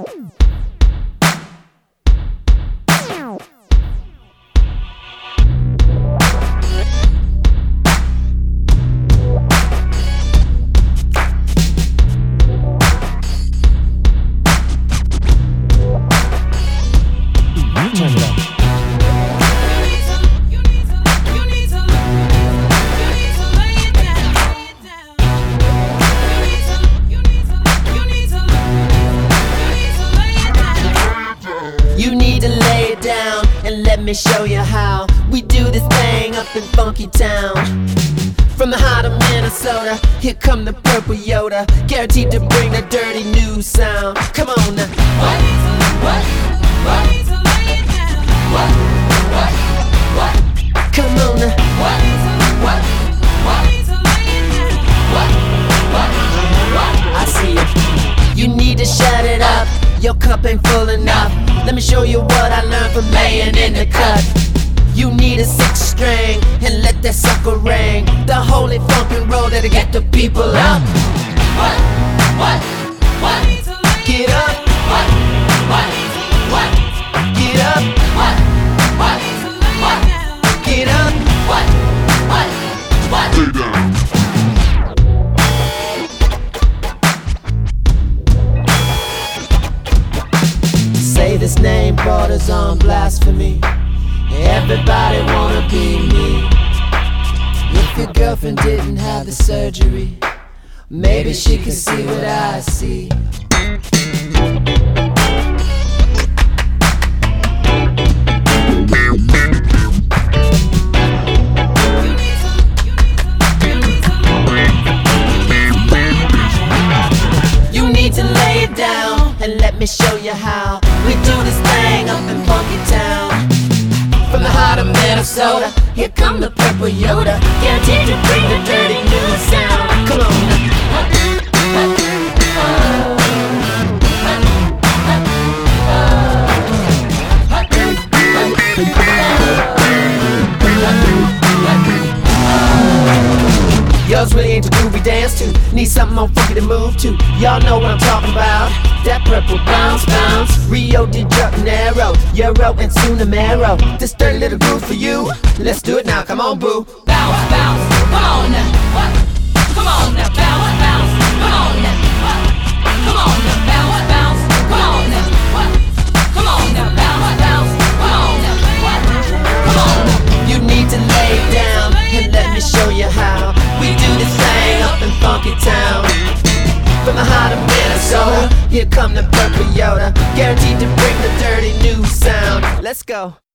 Turn it up. You need to lay it down and let me show you how we do this thing up in Funky Town. From the heart of Minnesota, here come the Purple Yoda, guaranteed to bring the dirty new sound. Come on now. What? Come on now. I see you. You need to shut it up. Your cup ain't full enough. Let me show you what I learned from laying in the cut. You need a 6 string and let that sucker ring. The holy funk and roll that'll get the people up. What? Get up. What? Get up. What? Get up. What? Lay down. Say this name borders on blasphemy. Everybody wanna be me. If your girlfriend didn't have the surgery, maybe she could see what I see. You need to lay it down and let me show you how we do this thing up in Funky Town. From the heart of Minnesota, here come the Purple Yoda, guaranteed to bring the dirty new sound. Come on now. Yours really ain't the groove we dance to. Need something more funky to move to. Y'all know what I'm talking about. That purple bounce. Rio de Janeiro, Euro and Sunamero. This dirty little groove for you. Let's do it now, come on boo. Bounce, come on now. Come on now, bounce, come on now. Come on now, bounce, come on now. Come on now, bounce, come on now. Come on now. You need to lay down and let me show you how we do this thing up in Funky Town. From the heart of Minnesota, here come the Purple Yoda, guaranteed to bring the dirty new sound. Let's go.